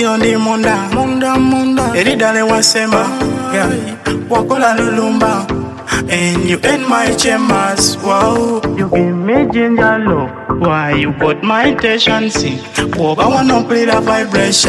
Io di munda, eridale wasema, yeah. Wakola lulumba, and you in my chambers, wow. You give me ginger love, why you put my attention sick? Walk, I wanna play the vibration.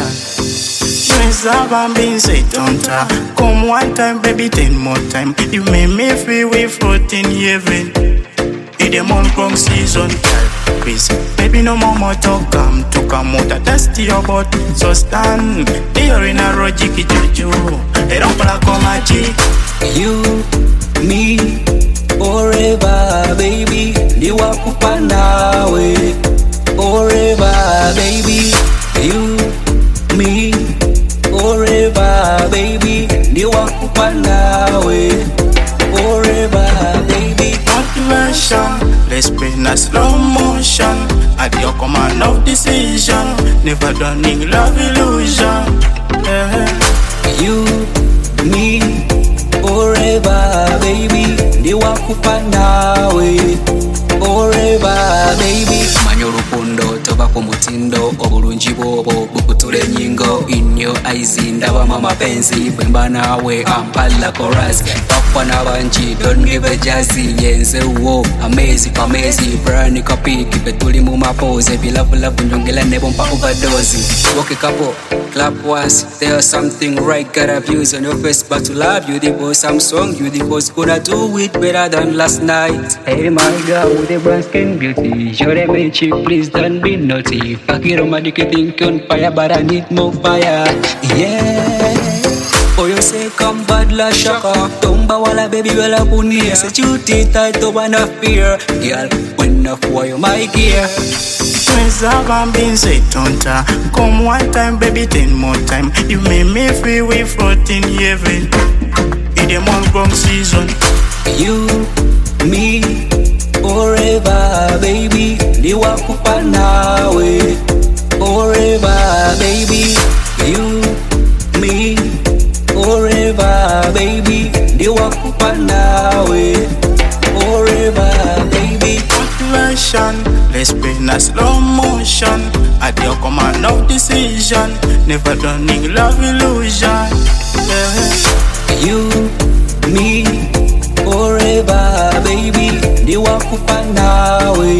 I'm being say tonta. Come one time, baby, 10 more time. You make me feel we floating heaven. In the month wrong season, please. Baby, no more talk. Come out a test your butt. So stand here in a road, jiki juju. They don't play come a chick. You, me, forever, baby. Ndiwa kupanda we. Forever, baby. You, me, forever, baby. Ndiwa kupanda we. Forever, baby. Motivation, let's spin a slow motion. At your command of decision. Never done in love illusion, yeah. You, me, forever, baby. Ndiwa kupanda we. Forever, baby. Manyo rukundo toba ku mutindo obulungi bwobo bukutula ennyingo in your eyes ndaba mama penzi bwemba nawe ampala chorus papa n'abangi don't give a jazzy yenze wo amazing brand copy kipe tuli mu mapose ebilavulavu nyongela ne bompa overdose walk a couple clap once there's something right gotta views on your face but to love you the boss I'm song you the boss gonna do it better than last night. Hey my girl with the brown skin beauty show them a chick please don't be naughty fuck it on my dick think on fire but I need more fire, yeah. For your sake I'm bad la shaka tomba wala baby wala punia set you tight to wanna fear girl when up for you my gear. I'm being say tonta. Come one time, baby, 10 more time. You make me feel we floating heaven. In the month wrong season. You, me, forever, baby. Ndiwa kupanda we. Forever, baby. You, me, forever, baby. Ndiwa kupanda we. Forever, baby. Motivation, let's spin a slow motion. At your command of decision. Never done in love illusion, yeah. You, me, forever, baby. Ndiwa kupanda we.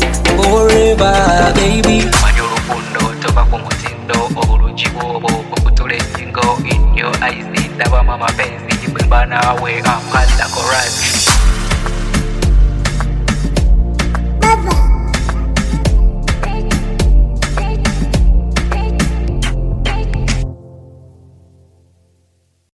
Forever, baby. Manyo rukundo toba ku mutindo obulungi bwobo bukutula ennyingo in your eyes ndaba mama penzi bwemba nawe ampala chorus